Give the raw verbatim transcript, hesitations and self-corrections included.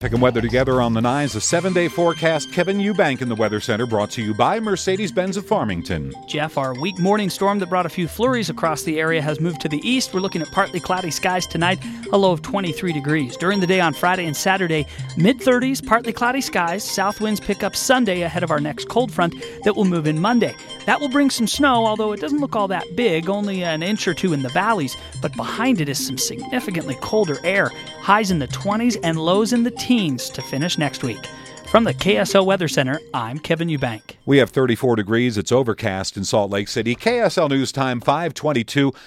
Picking weather together on the nines, a seven-day forecast. Kevin Eubank in the Weather Center, brought to you by Mercedes-Benz of Farmington. Jeff, our weak morning storm that brought a few flurries across the area has moved to the east. We're looking at partly cloudy skies tonight, a low of twenty-three degrees. During the day on Friday and Saturday, mid-thirties, partly cloudy skies. South winds pick up Sunday ahead of our next cold front that will move in Monday. That will bring some snow, although it doesn't look all that big, only an inch or two in the valleys. But behind it is some significantly colder air. Highs in the twenties and lows in the teens to finish next week. From the K S L Weather Center, I'm Kevin Eubank. We have thirty-four degrees. It's overcast in Salt Lake City. K S L News Time five twenty-two.